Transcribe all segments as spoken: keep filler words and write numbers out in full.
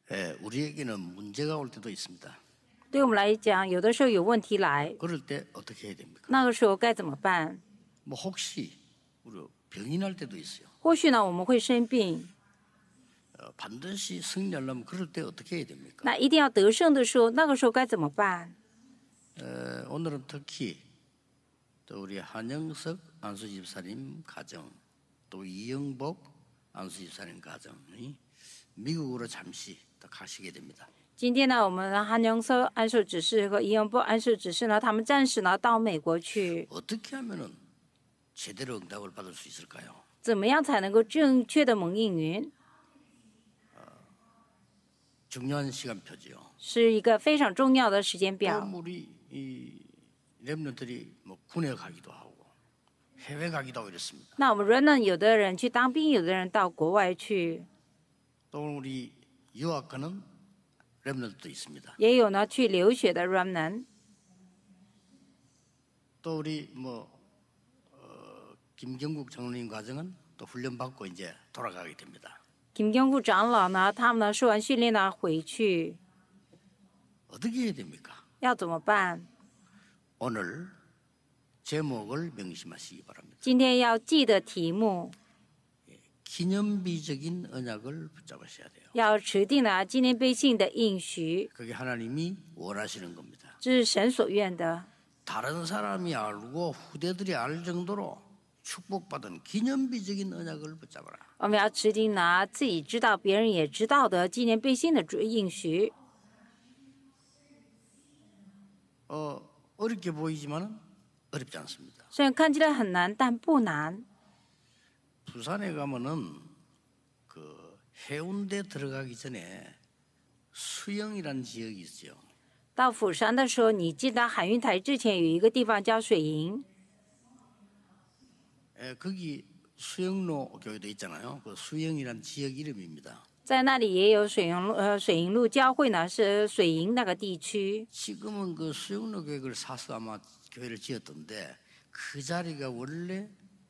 에, 우리에게는 문제가 올 때도 있습니다. 对我们来讲，有的时候有问题来， 그럴 때 어떻게 해야 됩니까? 那个时候该怎么办？ 뭐 혹시 우리 병이 날 때도 있어요. 或许呢，我们会生病， 어, 반드시 승리하려면 그럴 때 어떻게 해야 됩니까? 那一定要得胜的时候，那个时候该怎么办？ 에, 오늘은 특히 또 우리 한영석 안수집사님 가정, 또 이영복 안수집사님 가정이 미국으로 잠시 또 가시게 됩니다. 今天呢，我们韩永瑟安守指示和伊永波安守指示呢，他们暂时呢到美国去。 어떻게 하면은 제대로 응답을 받을 수 있을까요? 怎么样才能够正确的蒙应允？ 중요한 시간표지요. 是一个非常重要的时间 또 表。 우리 이 렘넌트들이 뭐 군에 가기도 하고 해외 가기도 하고 이랬습니다. 那我们 remnant 有的人去当兵，有的人到国外去， 또 우리 유학가는 렘넌트도 있습니다. 也有呢去留学的 remnant。 또 우리 뭐 어, 김경국 장로님 과정은 또 훈련 받고 이제 돌아가게 됩니다. 金경구长老呢，他们呢受完训练呢回去， 어떻게 해야 됩니까? 要怎么办？ 오늘 제목을 명심하시기 바랍니다. 今天要记得题目， 기념비적인 언약을 붙잡으셔야 돼요. 要持定呢纪念碑信的应许， 그게 하나님이 원하시는 겁니다. 这是神所愿的。 다른 사람이 알고 후대들이 알 정도로 축복받은 기념비적인 언약을 붙잡아라. 我们要持定呢自己知道，别人也知道的纪念碑信的应许。 어, 어렵게 보이지만 어렵지 않습니다. 虽然看起来很难，但不难。 부산에 가면은 그 해운대 들어가기 전에 수영이라는 지역이 있죠. 到釜山的时候，你进到海运台之前有一个地方叫水营， 에, 거기 수영로 교회도 있잖아요. 그 수영이라는 지역 이름입니다. 在那里也有水营路呃水营路教会呢，是水营那个地区。 지금은 그 수영로 교회를 사서 아마 교회를 지었던데 그 자리가 원래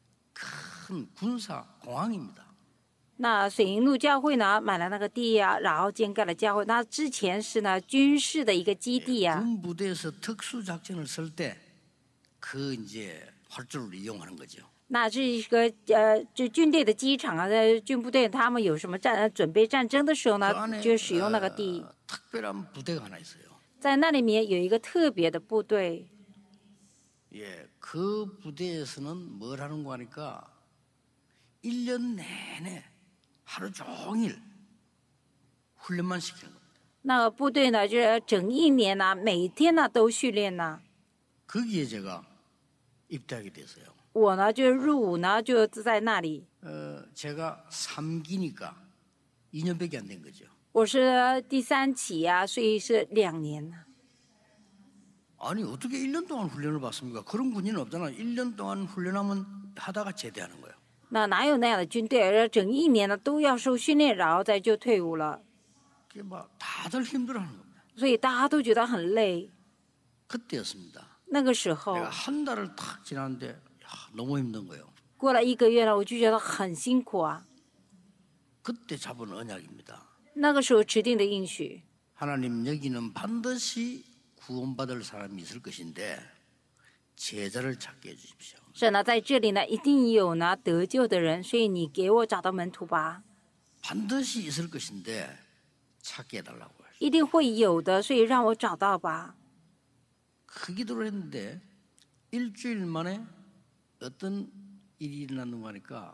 큰 군사 공항입니다. 那水营路教会呢买了那个地呀、然后建盖了教会。那之前是呢军事的一个基地呀、 군 부대에서 특수 작전을 쓸 때 그 이제 활주를 이용하는 거죠. 那这一个呃，就军队的机场啊，在军部队他们有什么战准备战争的时候 그 呢， 안에 就使用那个地。 어, 특별한 부대가 하나 있어요. 在那里面有一个特别的部队， 예, 그 부대에서는 뭘 하는가 하니까 일 년 내내 하루 종일 훈련만 시키는 겁니다. 那个部队呢，就是整一年呢，每天呢都训练呢。 거기에 제가 입대하게 됐어요. 我呢就入伍呢就在那里， 어, 제가 삼 기니까 이 년밖에 안 된 거죠. 我是第三期呀、所以是两年呢。 아니 어떻게 일 년 동안 훈련을 받습니까? 그런 군인은 없잖아요. 일 년 동안 훈련하면 하다가 제대하는 거예요. 那哪有那样的军队？而整一年呢都要受训练，然后再就退伍了， 그게 막 다들 힘들어하는 겁니다. 所以大家都觉得很累。 그때였습니다. 那个时候 내가 한 달을 탁 지났는데 야, 너무 힘든 거예요. 过了一个月了，我就觉得很辛苦啊。 그때 잡은 언약입니다. 那个时候指定的应许， 하나님 여기는 반드시 구원받을 사람이 있을 것인데 제자를 찾게 해주십시오. 神呢在这里呢一定有呢得救的人，所以你给我找到门徒吧， 반드시 있을 것인데 찾게 해달라고 하시죠. 一定会有的，所以让我找到吧。 그 기도를 했는데 일주일 만에 어떤 일이 일어났는가 하니까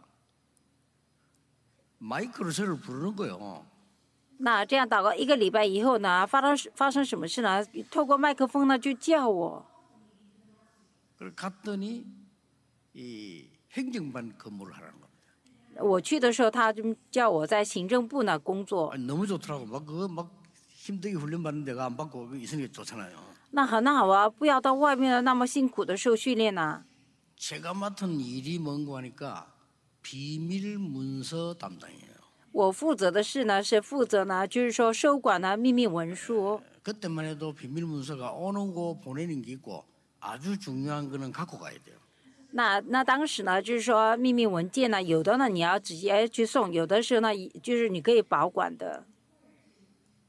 마이크로 저를 부르는 거예요. 那这样祷告一个礼拜以后呢，发生发生什么事呢？透过麦克风呢就叫我， 그래서 갔더니 이 행정반 근무를 하라는 겁니다. 我去的时候他就叫我在行政部呢工作， 아니, 너무 좋더라고. 막 그거 막 힘들게 훈련 받는 데가 안 받고 있으니까 좋잖아요. 那很好啊，不要到外面那么辛苦的受训练呢、 제가 맡은 일이 뭔가 하니까 비밀 문서 담당이에요. 我负责的事呢是负责呢，就是说收管呢秘密文书。 그때만 해도 비밀 문서가 오는 거 보내는 게 있고 아주 중요한 거는 갖고 가야 돼요. 那那当时呢，就是说秘密文件呢，有的呢你要直接去送，有的时候呢就是你可以保管的。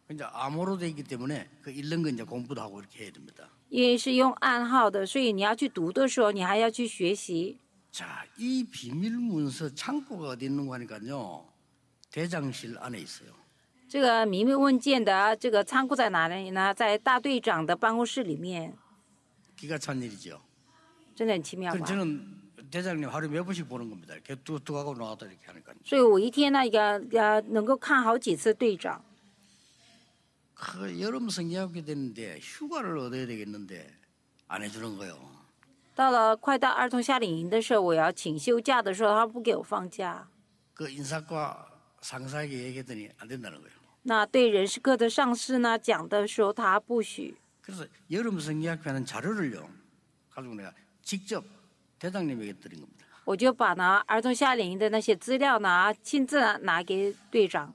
이제 암호로 돼 있기 때문에 그 읽는 거 이제 공부도 하고 이렇게 해야 됩니다. 因为是用暗号的，所以你要去读的时候，你还要去学习。 자, 이 비밀 문서 창고가 어디 있는 거 하니까요. 대장실 안에 있어요. 这个秘密文件的这个仓库在哪里呢？在大队长的办公室里面， 기가 찬 일이죠. 真的很奇妙 그럼 吧？ 저는 대장님 하루에 몇 번씩 보는 겁니다. 이렇게 뚝 하고 나왔다 이렇게 하니까. 所以我一天呢，也也能够看好几次队长。 그 여름 성경학교 되는데 휴가를 얻어야 되겠는데 안 해주는 거예요. 到了快到儿童夏令营的时候，我要请休假的时候，他不给我放假。 그 인사과 상사에게 얘기했더니 안 된다는 거예요. 那对人事科的上司呢讲的时候，他不许。 그래서 여름 성경학교 하는 자료를요 가지고 내가 직접 대장님에게 드린 겁니다. 我就把呢儿童夏令营的那些资料呢亲自拿给队长。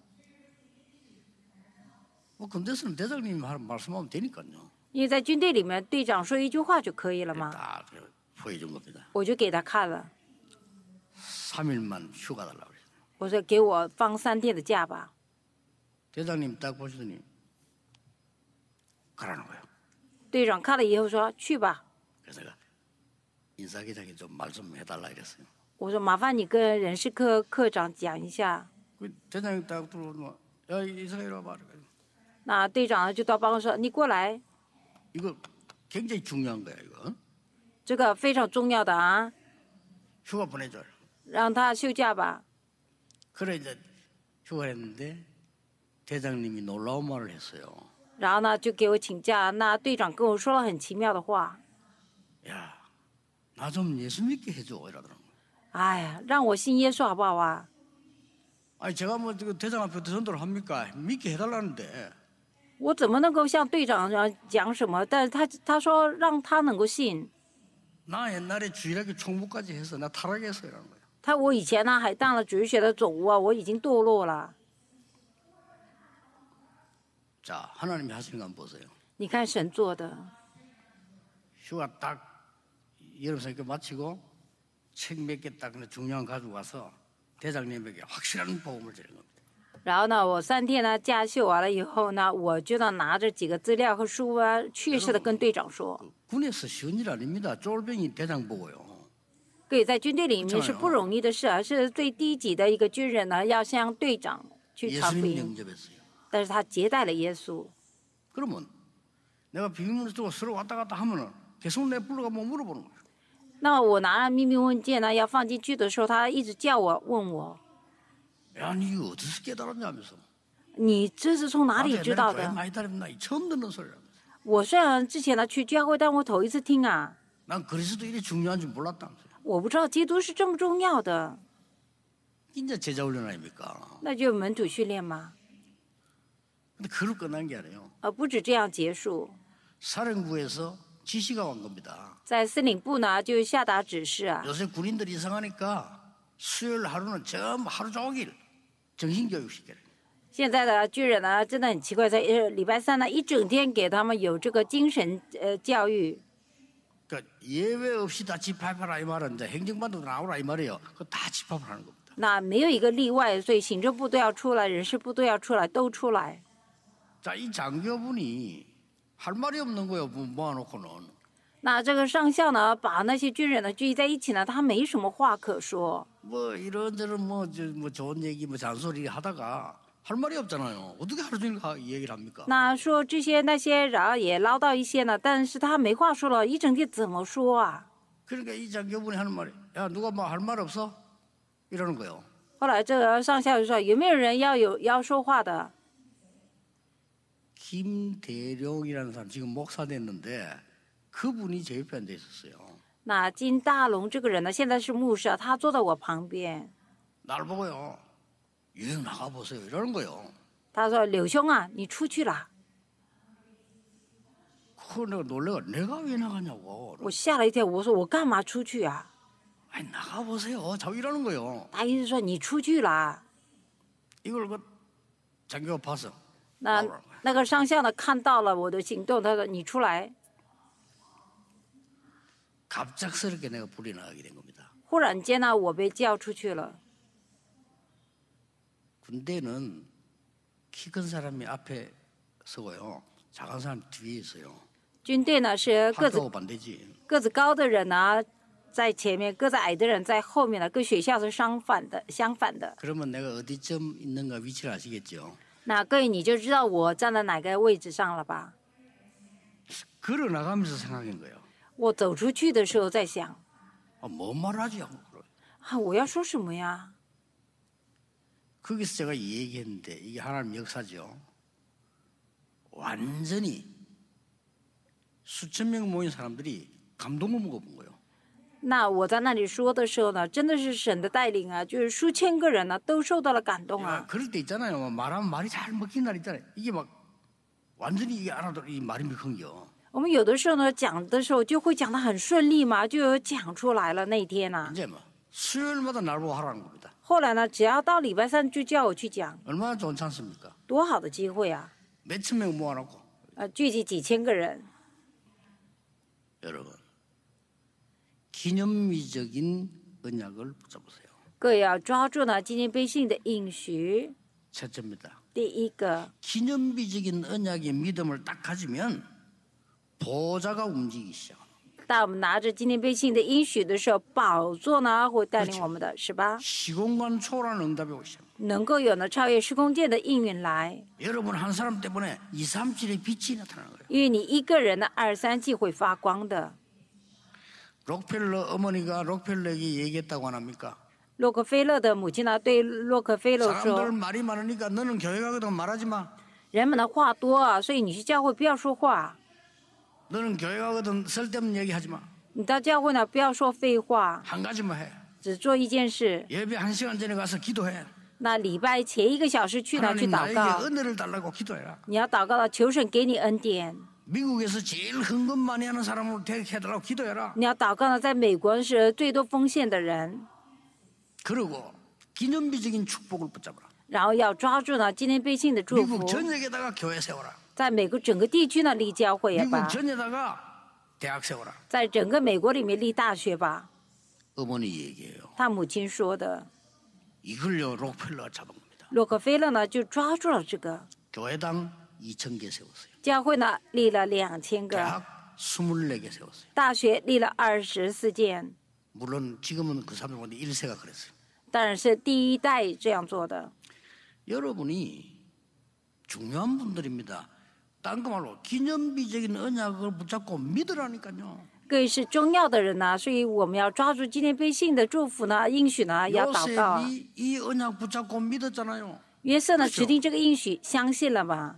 뭐 군대에서는 대장님이 말씀하면 되니까요. 因为在军队里面，队长说一句话就可以了嘛， 딱 보여준 겁니다. 我就给他看了。 삼 일만 휴가 달라고 그래요. 我说给我放三天的假吧。 대장님 딱 보시더니 가라는 거예요. 队长看了以后说去吧。 그래서 제가 인사기장에 좀 말 좀 해달라 이랬어요. 我说麻烦你跟人事科科长讲一下。 그 대장님 딱 들어오면 야 인사가 이리 와봐. 那队长呢就到办公室说，你过来， 이거 굉장히 중요한 거야 이거. 这个非常重要的啊， 휴가 보내줘. 让他休假吧。 그래 이제 휴가를 했는데 대장님이 놀라운 말을 했어요. 然后呢就给我请假。那队长跟我说了很奇妙的话， 야, 나 좀 예수 믿게 해줘 이러더라고. 哎呀，让我信耶稣好不好啊？ 아니 제가 뭐 그 대장 앞에 전도를 합니까? 믿게 해달라는데. 我怎么能够向队长讲什么？但是他他说让他能够信。 나 옛날에 주일학교 총무까지 해서 나 타락했어 이러는 거예요. 他我以前呢还当了主日学的总务啊，我已经堕落了。 자, 하나님이 하시는 거 한번 보세요. 你看神做的， 휴가 딱 여름 성교 마치고 책 몇 개 딱 중요한 거 가지고 와서 대장님에게 확실한 복음을 드린 겁니다. 然后呢，我三天呢假休完了以后呢，我就呢拿着几个资料和书啊，确实的跟队长说， 군에서 쉬운 일 아닙니다. 쫄병이 대장 보고요. 各位在军队里面是不容易的事啊，是最低级的一个军人呢，要向队长去传福 예수님 音。 영접했어요. 但是他接待了耶稣。 그러면 내가 비밀문서 두고 서로 왔다 갔다 하면은 계속 내 불러가 뭐 물어보는 거예요. 那我拿了秘密文件呢，要放进去的时候，他一直叫我问我， 야, 니 이거 어디서 깨달았냐면서. 你这是从哪里知道 왜 的？ 많이 다녔나 처음 듣는 소리라면서. 我虽然之前呢去教会，但我头一次听啊， 난 그리스도 일이 중요한 줄 몰랐다면서요. 我不知道基督是这么重要的， 이제 제자 훈련 아닙니까? 那就门徒训练嘛。 근데 그걸 끝난 게 아니에요. 呃，不止这样结束， 사령부에서 지시가 온 겁니다. 在司令部呢就下达指示啊， 요새 군인들이 이상하니까 수요일 하루는 전부 하루 종일 정신교육 시켜요. 现在的军人呢真的很奇怪，在呃礼拜三呢一整天给他们有这个精神呃教育。 그러니까 예외 없이 다 집합하라 이 말은 이제 행정반도 나오라 이 말이에요. 그거 다 집합을 하는 겁니다. 那没有一个例外，所以行政部都要出来，人事部都要出来，都出来。 자, 이 장교분이 할 말이 없는 거예요. 뭐 모아놓고는. 那这个上校呢，把那些军人呢聚集在一起呢，他没什么话可说。 뭐 이런저런 뭐, 저, 뭐 좋은 얘기 뭐 잔소리 하다가 할 말이 없잖아요. 어떻게 하루 종일 하- 이 얘기를 합니까? 那说这些那些，然后也唠叨一些呢，但是他没话说了，一整天怎么说啊？ 그러니까 이 장교분이 하는 말이 야 누가 뭐 할 말 없어? 이러는 거예요. 后来这个上校就说：“有没有人要有要说话的？” 김대룡이라는 사람 지금 목사 됐는데 그분이 제 옆에 앉아 있었어요. 那金大龙这个人呢，现在是牧师啊，他坐在我旁边。 날 보고요. 유행 나가 보세요. 이러는 거예요. 他说：“柳兄啊，你出去啦！” 그 내가 놀래가 내가 왜 나가냐고. 我吓了一跳，我说：“我干嘛出去啊 아니 나가 보세요. 자꾸 이러는 거예요. ？” 他意思说：“你出去啦。 이걸 그 장교가 봤어. ” 那那个上校呢，看到了我的行动，他说：“你出来。” 갑작스럽게 내가 불이 나가게 된 겁니다. 忽然间呢，我被叫出去了。 군대는 키 큰 사람이 앞에 서고요. 작은 사람 뒤에 있어요. 军队呢是个子 학교하고 반대지. 个子高的人呢在前面，个子矮的人在后面呢，跟学校是相反的，相反的。 그러면 내가 어디쯤 있는가 위치를 아시겠죠? 那各位你就知道我站在哪个位置上了吧？ 걸어 나가면서 생각한 거예요. 我走出去的时候在想， 아, 뭐 말하지 하고 그래요. 啊，我要说什么呀？ 거기서 제가 얘기했는데 이게 하나님 역사죠. 완전히 수천 명 모인 사람들이 감동을 먹어본 거예요. 那我在那里说的时候呢，真的是神的带领啊，就是数千个人呢都受到了感动 야, 啊。 그럴 때 있잖아요. 뭐 말하면 말이 잘 먹힌 날 있잖아요. 이게 막 완전히 이게 알아도 이 말이 먹힌겨. 我们有的时候呢讲的时候就会讲得很顺利嘛，就有讲出来了那一天呐、 이제 뭐 수요일마다 날 보고 하라는 겁니다. 后来呢，只要到礼拜三就叫我去讲， 얼마나 좋은 찬스입니까? 多好的机会啊！ 몇천 명 모아놓고 呃，聚集几千个人， 여러분 기념비적인 언약을 붙잡으세요. 各位要抓住呢纪念碑信的应许。 첫째입니다. 第一个， 기념비적인 언약의 믿음을 딱 가지면 보좌가 움직이기 시작합니다. 当我们拿着纪念碑信的应许的时候，宝座呢会带领我们的，是吧？ 시공간 초월한 응답이 오기 시작합니다. 能够有呢超越时空界的应允来， 여러분 한 사람 때문에 이삼칠의 빛이 나타나는 거예요. 因为你一个人的二三季会发光的。 록펠러 어머니가 록펠러에게 얘기했다고 안 합니까? 洛克菲勒的母亲呢对洛克菲勒 사람들 说 말이 많으니까 너는 교회 가거든 말하지 마. ：“ 人们的话多啊，所以你去教会不要说话， 너는 교회 가거든 쓸데없는 얘기하지 마. 你到教会呢不要说废话， 한 가지만 해. 只做一件事。 예배 한 시간 전에 가서 기도해. 那礼拜前一个小时去呢去 하나님 祷 나에게 告， 은혜를 달라고 기도해라. 你要祷告到求神给你恩典， 미국에서 제일 헌금 많이 하는 사람으로 대해달라고 기도해라. 你要祷告呢在美国是最多奉献的人， 그리고 기념비적인 축복을 붙잡아라. 然后要抓住呢纪念碑信的祝福 미국 ， 전역에다가 교회 세워라. 在美国整个地区呢立教会也 미국 罢， 전역에다가 대학 세워라. 在整个美国里面立大学吧。 어머니 얘기예요. 他母亲说的， 이걸요 록펠러가 잡은 겁니다. 洛克菲勒呢就抓住了这个 교회당 이천 개 세웠어요. 教会呢立了两千个， 대학 스물네 개 세웠어요. 大学立了二十四间， 물론 지금은 그 사람 가운데 일 세가 그랬어요. 当然是第一代这样做的。 여러분이 중요한 분들입니다. 딴 거 말로 기념비적인 언약을 붙잡고 믿으라니까요. 各位是重要的人呐、所以我们要抓住纪念碑信的祝福呢，应许呢要祷告啊。 요셉이 이 언약 붙잡고 믿었잖아요. 约瑟呢 그렇죠 指定这个应许，相信了吧？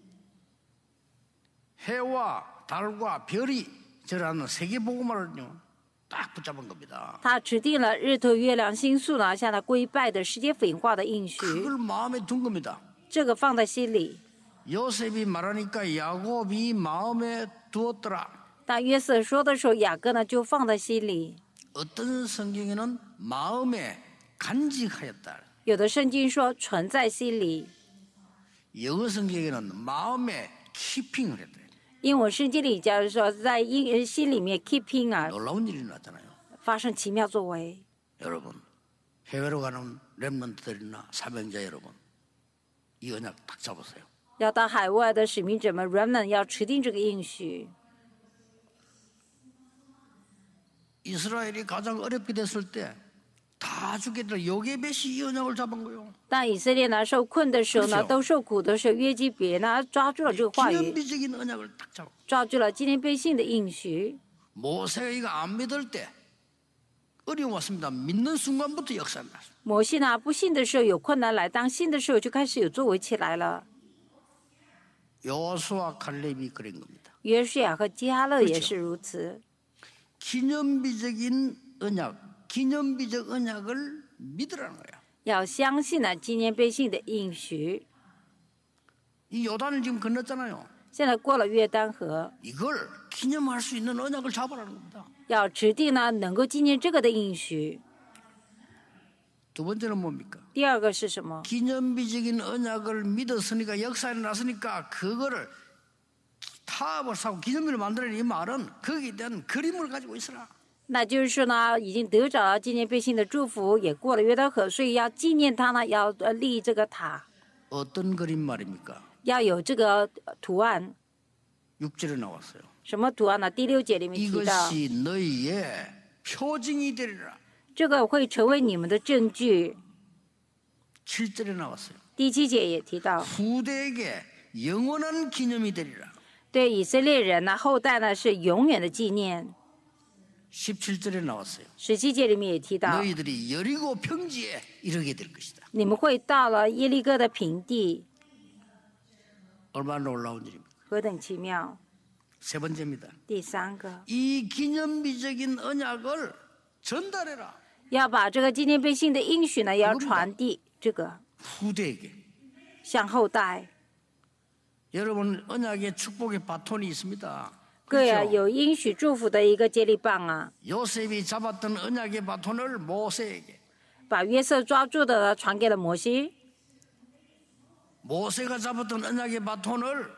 해와 달과 별이 저라는 세계 복음화를요 딱 붙잡은 겁니다. 他指定了日头、月亮、星宿呢向他归拜的世界粉化的应许， 그걸 마음에 둔 겁니다. 这个放在心里。 요셉이 말하니까 야곱이 마음에 두었더라. 当约瑟说的时候，雅各呢就放在心里。 어떤 성경에는 마음에 간직하였다. 有的圣经说存在心里， 영어 성경에는 마음에 키핑을 했대. 英文圣经里假如说在英心里面 keeping 啊， 놀라운 일이 났잖아요. 发生奇妙作为。 여러분 해외로 가는 렘넌트들이나 사명자 여러분 이 언약 딱 잡으세요. 要到海外的使命者们 remnant 要持定这个应许。 이스라엘이 가장 어렵게 됐을 때 다 죽겠다. 요게벳이 이 언약을 잡은 거예요. 当以色列呢受困的时候呢， 그렇죠 都受苦的时候，约基别呢抓住了这个话语， 기념비적인 언약을 딱 잡고 抓住了纪念碑信的应许。 모세가 이거 안 믿을 때 어려움 왔습니다. 믿는 순간부터 역사가 났어요. 摩西呢不信的时候有困难来，当信的时候就开始有作为起来了。 여호수아 칼렙이 그런 겁니다. 约书亚和迦勒也是如此。 기념비적인 언약, 기념비적 언약을 믿으라는 거야. 要相信呢纪念碑信的应许。 이 요단을 지금 건넜잖아요. 现在过了约旦河， 이걸 기념할 수 있는 언약을 잡으라는 겁니다. 要指定呢能够纪念这个的应许。 두 번째는 뭡니까? 第二个是什么？ 기념비적인 언약을 믿었으니까 역사에 났으니까 그거를 타협을 사고 기념비를 만들어낸 이 말은 거기에 대한 그림을 가지고 있어라. 那就是说呢，已经得着了纪念碑信的祝福，也过了约旦河，所以要纪念他呢，要呃立这个塔。 어떤 그림 말입니까? 要有这个图案。 육 절에 나왔어요. 什么图案呢？第六节里面提到， 이것이 너희의 표징이 되리라. 这个会成为你们的证据。 칠 절에 나왔어요. 第七节也提到， 후대에게 영원한 기념이 되리라. 对以色列人呢，后代呢是永远的纪念。 십칠 절에 나왔어요. 十七节里面也提到， 너희들이 여리고 평지에 이르게 될 것이다. 你们会到了耶利哥的平地， 얼마나 놀라운 일입니까? 何等奇妙！ 세 번째입니다. 第三个， 이 기념비적인 언약을 전달해라. 要把这个纪念碑信的应许呢，要传递这个 후대에게. 向后代。 여러분 언약의 축복의 바톤이 있습니다. 对啊， 그렇죠? 有应许祝福的一个接力棒啊， 요셉이 잡았던 언약의 바톤을 모세에게, 把约瑟抓住的呢传给了摩西， 모세가 잡았던 언약의 바톤을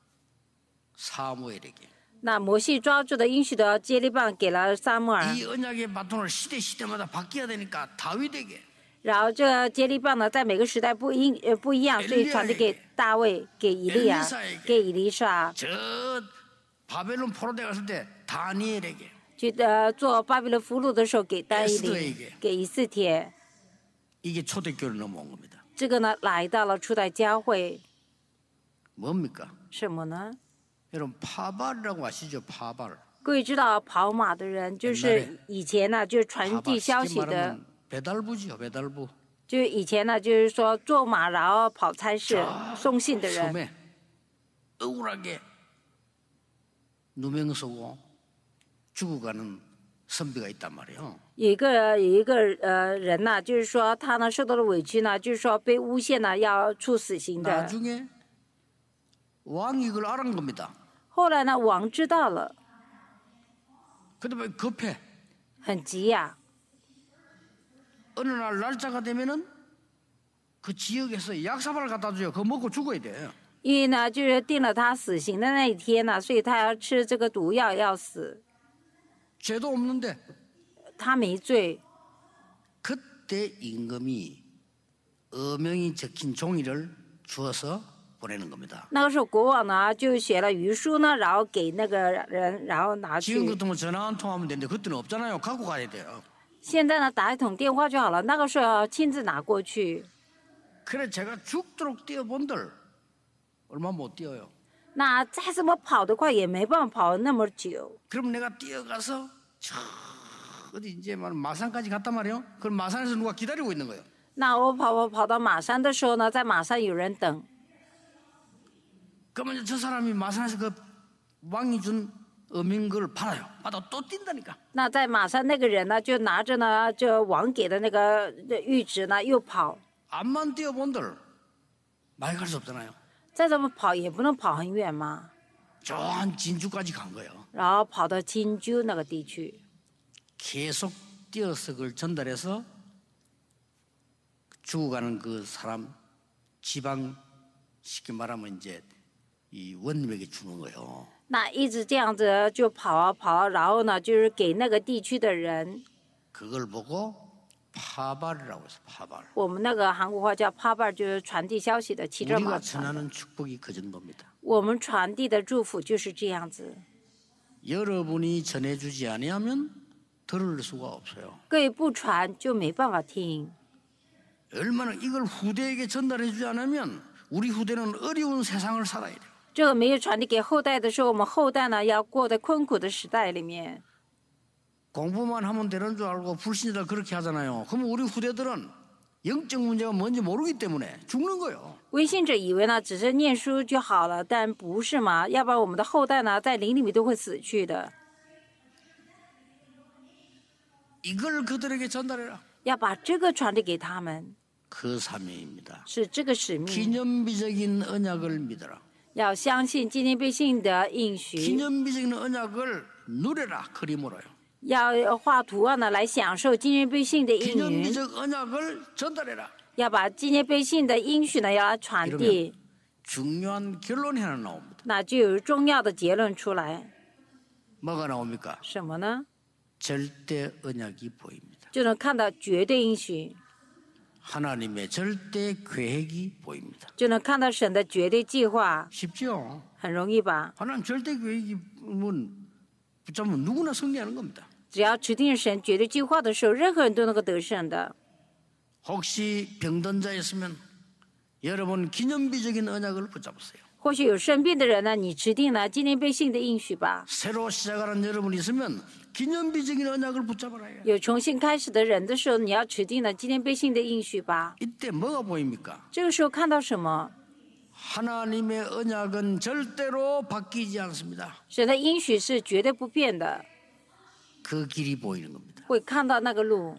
사무엘에게, 那摩西抓住的应许的接力棒给了撒母耳， 이 언약의 바톤을 시대 시대마다 바뀌어야 되니까 다윗에게, 然后这个接力棒呢在每个时代不一呃不一样，所以传递给大卫、给以利亚、给以利沙， 저 바벨론 포로대 갔을 때 다니엘에게, 去呃做巴比伦俘虏的时候给但以 에스더에게 理，给以斯帖， 이게 초대교회로 넘어온 겁니다. 这个呢来到了初代教会， 뭡니까? 什么呢？ 여러분 파발이라고 아시죠? 파발. 各位知道跑马的人，就是以前呢就是传 파발 递消 쉽게 息的。 말하면 배달부지요, 배달부. 就以前呢，就是说坐马然后跑差事、送信的人， 섬에 억울하게 누명 쓰고 죽어가는 선비가 있단 말이에요. 有一个有一个呃人呢，就是说他呢受到了委屈呢，就是说被诬陷呢要处死刑的。 나중에 왕이 이걸 알은 겁니다. 后来呢，王知道了， 근데 왜 급해? 很急呀、 어느 날 날짜가 되면은 그 지역에서 약사발을 갖다 줘요. 그거 먹고 죽어야 돼. 因为呢，就是定了他死刑的那一天呢，所以他要吃这个毒药要死， 죄도 없는데 他没罪。 그때 임금이 어명이 적힌 종이를 주어서 보내는 겁니다. 那个时候国王呢就写了遗书呢，然后给那个人，然后拿 지금 去。 같으면 전화 한 통하면 되는데 그때는 없잖아요. 갖고 가야 돼요. 现在呢打一通电话就好了，那个时候要亲自拿过去。 그래 제가 죽도록 뛰어본들 얼마 못 뛰어요. 那再怎么跑得快，也没办法跑那么久。 그럼 내가 뛰어가서 저 어디 이제 말 마산까지 갔단 말이에요. 그럼 마산에서 누가 기다리고 있는 거예요. 那我跑跑跑到马山的时候呢，在马山有人等。 그러면 저 사람이 마산에서 그 왕이 준 어민걸 받아요. 받아 또 뛴다니까. 那在马山那个人呢，就拿着呢，就王给的那个谕旨呢，又跑。 암만 뛰어본들 많이 갈 수 없잖아요. 再怎么跑也不能跑很远嘛， 저 한 진주까지 간 거예요. 然后跑到金州那个地区， 계속 뛰어서 그걸 전달해서 죽어가는 그 사람 지방 쉽게 말하면 이제 이 원님에게 주는 거예요. 那一直这样子就跑啊跑啊，然后呢，就是给那个地区的人， 그걸 보고 파발이라고 해서 파발. 我们那个韩国话叫帕巴，就是传递消息的骑着马 우리가 传的。 전하는 축복이 그 정도입니다. 我们传递的祝福就是这样子。 여러분이 전해주지 아니하면 들을 수가 없어요. 各位不传就没办法听。 얼마나 이걸 후대에게 전달해주지 않으면 우리 후대는 어려운 세상을 살아야 돼요. 这个没有传递给后代的时候，我们后代呢要过在困苦的时代里面。 공부만 하면 되는 줄 알고 불신자들 그렇게 하잖아요. 그럼 우리 후대들은 영적 문제가 뭔지 모르기 때문에 죽는 거예요. 微信者以为呢只是念书就好了，但不是嘛？要不然我们的后代呢在灵里面都会死去的。 이걸 그들에게 전달해라. 要把这个传递给他们， 그 사명입니다. 是这个使命。 기념비적인 언약을 믿어라. 要相信纪念碑信的应许， 기념비적인 언약을 누려라. 그림으로요. 要画图案呢来享受纪念碑信的应允， 기념비적 언약을 전달해라. 要把纪念碑信的应许呢要来传递， 중요한 결론이 하나 나옵니다. 那就有重要的结论出来。 뭐가 나옵니까? 什么呢？ 절대 언약이 보입니다. 就能看到绝对应许。 하나님의 절대 계획이 보입니다. 就能看到神的绝对计划， 쉽죠? 很容易吧？ 하나님 절대 계획이면 붙잡으면 누구나 승리하는 겁니다. 只要指定神绝对计划的时候，任何人都能够得胜的。 혹시 병든 자 있으면 여러분 기념비적인 언약을 붙잡으세요. 或许有生病的人呢，你指定了纪念碑性的应许吧。 새로 시작하는 여러분이 있으면 기념비적인 언약을 붙잡아라. 有重新开始的人的时候，你要指定了纪念碑性的应许吧。 이때 뭐가 보입니까? 这个时候看到什么？ 하나님의 언약은 절대로 바뀌지 않습니다. 神的应许是绝对不变的， 그 길이 보이는 겁니다. 会看到那个路。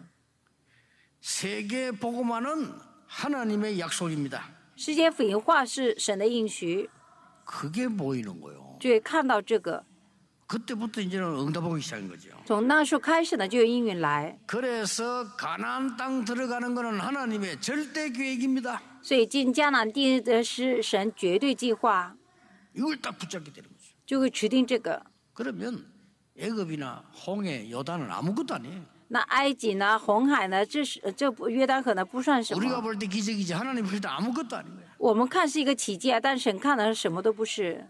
세계 복음화는 하나님의 약속입니다. 世界福音化是神的应许， 그게 보이는 거예요. 就会看到这个。 그때부터 이제는 응답하기 시작인 거죠. 从那时候开始呢，就有应允来。 그래서 가나안 땅 들어가는 것은 하나님의 절대 계획입니다. 所以进迦南地的是神绝对计划， 이걸 딱 붙잡게 되는 거죠. 就会指定这个。 그러면 애굽이나 홍해, 요단은 아무것도 아니에요. 那埃及呢，红海呢，这是这不约旦河呢不算什 우리가 么。 볼 때 기적이지 하나님 볼 때 아무것도 아닌 거예요. 我们看是一个奇迹啊，但神看的什么都不是。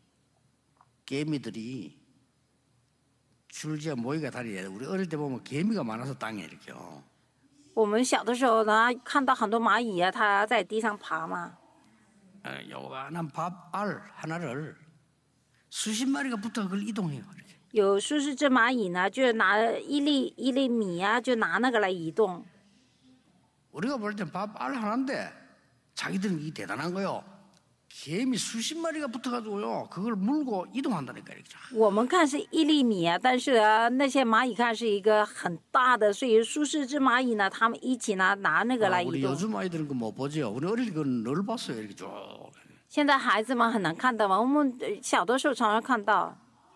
개미들이 줄지어 모이가 다니래. 우리 어릴 때 보면 개미가 많아서 땅에 이렇게요. 我们小的时候呢，看到很多蚂蚁啊，它在地上爬嘛。 어, 요만한 밥알 하나를 수십 마리가 붙어 그걸 이동해요. 이렇게. 有说是这蚂蚁呢，就是拿一粒一粒米啊，就拿那个来移动。 우리가 볼 땐 밥알 하나인데 자기들은 이게 대단한 거요. 개미 수십 마리가 붙어가지고요. 그걸 물고 이동한다니까 이렇게. 我们看是一粒米啊，但是啊，那些蚂蚁看是一个很大的，所以数十只蚂蚁呢，它们一起拿拿那个来 아, 우리 移动。 요즘 아이들은 그거 못 보죠. 우리 어릴 때 그건 늘 봤어요. 이렇게 쭉. 现在孩子们很难看到嘛，我们呃小的时候常常看到。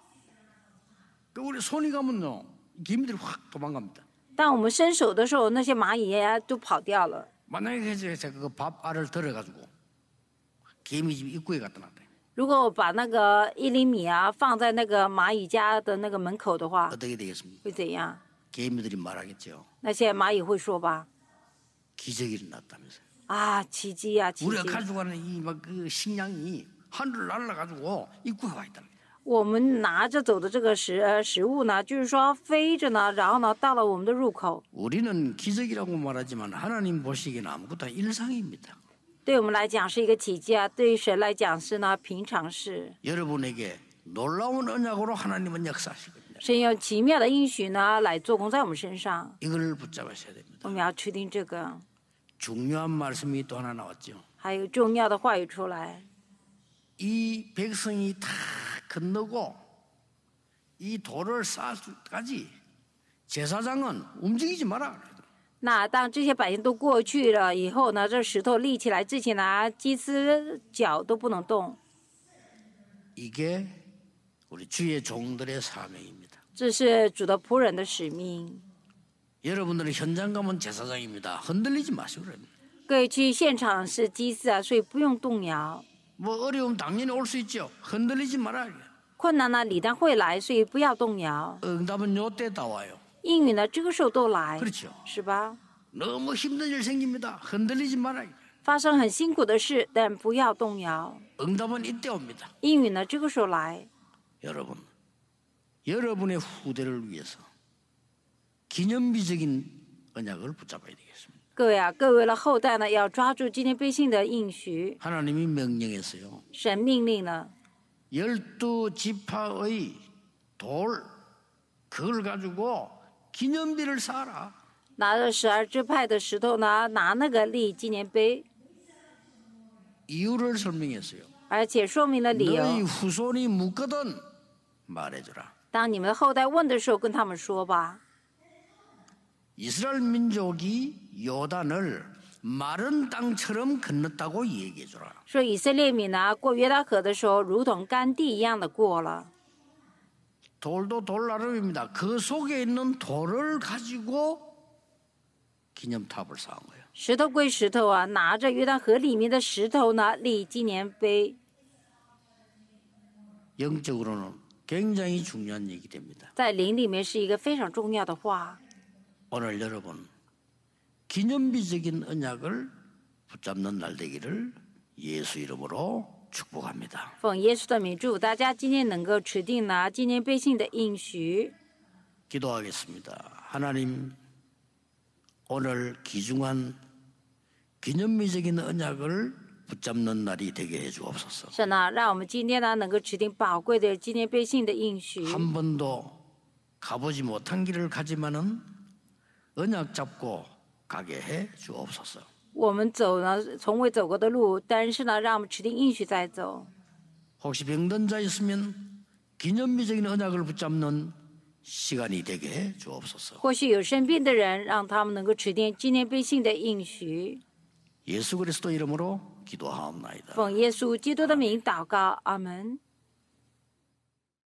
그 우리 손이 가면요. 개미들이 확 도망갑니다. 但我们伸手的时候，那些蚂蚁呀都跑掉了。 만약에 제가 그 밥알을 들어가지고 개미 집 입구에 갖다 놨다. 如果我把那个一厘米啊放在那个蚂蚁家的那个门口的话， 어떻게 되겠습니까? 会怎样？ 개미들이 말하겠죠. 那些蚂蚁会说吧？ 기적이 일어났다면서요. 啊，奇迹呀、奇迹！ 우리가 가져가는 이 막 그 식량이 하늘을 날아가지고 입구에 와 있다. 我们拿着走的这个食呃食物呢，就是说飞着呢，然后呢到了我们的入口。 우리는 기적이라고 말하지만 하나님 보시기에는 아무것도 아닌 일상입니다. 对我们来讲是一个奇迹啊，对于神来讲是呢平常事。 여러분에게 놀라운 언약으로 하나님은 역사하시거든요. 神用奇妙的应许呢来做工在我们身上， 이걸 붙잡으셔야 됩니다. 我们要确定这个。 중요한 말씀이 또 하나 나왔죠. 还有重要的话语出来， 이 백성이 다 건너고 이 돌을 쌓을 때까지 제사장은 움직이지 마라. 那当这些百姓都过去了以后呢，这石头立起来之前呢，祭司脚都不能动。 이게 우리 주의 종들의 사명입니다. 这是主的仆人的使命。 여러분들은 현장 가면 제사장입니다. 흔들리지 마시고 그래요. 各位去现场是祭司啊，所以不用动摇。 뭐 어려움 당연히 올 수 있죠. 흔들리지 마라. 困难呢，理当会来，所以不要动摇。 응답은 요때 다 와요. 应允呢，这个时候都来， 그렇죠. 是吧？ 너무 힘든 일 생깁니다. 흔들리지 마라. 发生很辛苦的事，但不要动摇。 응답은 이때 옵니다. 应允呢，这个时候来。 여러분, 여러분의 후대를 위해서 기념비적인 언약을 붙잡아야 되겠습니다. 各位啊，各位的后代呢，要抓住今天背信的应许。 하나님이 명령했어요. 神命令呢， 열두 지파의 돌 그걸 가지고 기념비를 쌓아라. 拿着十二支派的石头呢，拿那个立纪念碑， 이유를 설명했어요. 而且说明了理 너희 由。 후손이 묻거든 말해주라. 当你们的后代问的时候，跟他们说吧。 이스라엘 민족이 요단을 마른 땅처럼 건넜다고 얘기해주라. 说以色列民呢，过约旦河的时候，如同干地一样的过了。 돌도 돌 나름입니다. 그 속에 있는 돌을 가지고 기념탑을 쌓은 거예요. 石头归石头啊，拿着约旦河里面的石头呢，立纪念碑。 영적으로는 굉장히 중요한 얘기 됩니다. 在灵里面是一个非常重要的话。 오늘 여러분 기념비적인 언약을 붙잡는 날 되기를 예수 이름으로 축복합니다. 奉耶稣的名祝大家今天能够持定呢今年背信的应许。 기도하겠습니다. 하나님, 오늘 귀중한 기념비적인 언약을 붙잡는 날이 되게 해주옵소서. 神呢，让我们今天呢能够持定宝贵的今年背信的应许。 한 번도 가보지 못한 길을 가지만은 언약 잡고 가게 해 주옵소서. 我们走呢从未走过的路，但是呢，让我们持定应许再走。 혹시 병든 자 있으면 기념비적인 언약을 붙잡는 시간이 되게 해 주옵소서. 或许有生病的人，让他们能够持定今年背信的应许。 예수 그리스도 이름으로 기도하옵나이다. 奉耶稣基督的名祷告，阿门。